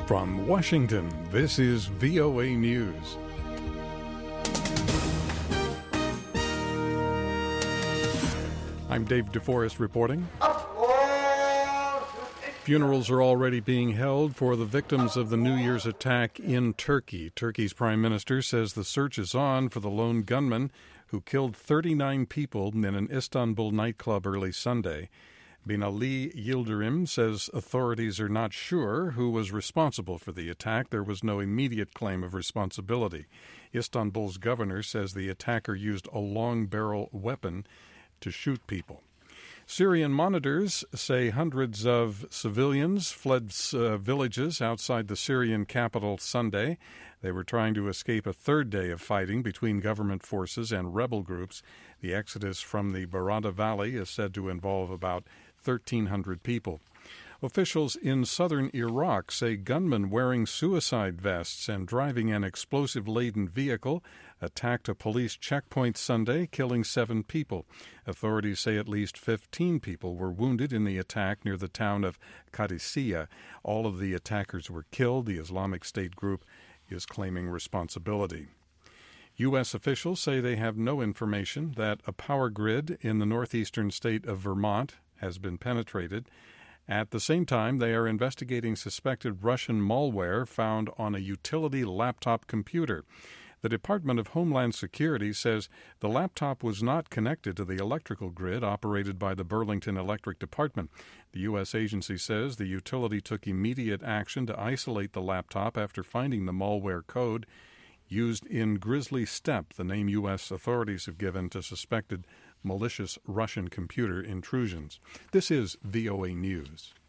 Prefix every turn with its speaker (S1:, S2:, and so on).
S1: From Washington, this is VOA News. I'm Dave DeForest reporting. Funerals are already being held for the victims of the New Year's attack in Turkey. Turkey's prime minister says the search is on for the lone gunman who killed 39 people in an Istanbul nightclub early Sunday. Binali Yildirim says authorities are not sure who was responsible for the attack. There was no immediate claim of responsibility. Istanbul's governor says the attacker used a long-barrel weapon to shoot people. Syrian monitors say hundreds of civilians fled villages outside the Syrian capital Sunday. They were trying to escape a third day of fighting between government forces and rebel groups. The exodus from the Barada Valley is said to involve about 1,300 people. Officials in southern Iraq say gunmen wearing suicide vests and driving an explosive-laden vehicle attacked a police checkpoint Sunday, killing 7 people. Authorities say at least 15 people were wounded in the attack near the town of Qadisiyah. All of the attackers were killed. The Islamic State group is claiming responsibility. U.S. officials say they have no information that a power grid in the northeastern state of Vermont has been penetrated. At the same time, they are investigating suspected Russian malware found on a utility laptop computer. The Department of Homeland Security says the laptop was not connected to the electrical grid operated by the Burlington Electric Department. The U.S. agency says the utility took immediate action to isolate the laptop after finding the malware code used in Grizzly Steppe, the name U.S. authorities have given to suspected malicious Russian computer intrusions. This is VOA News.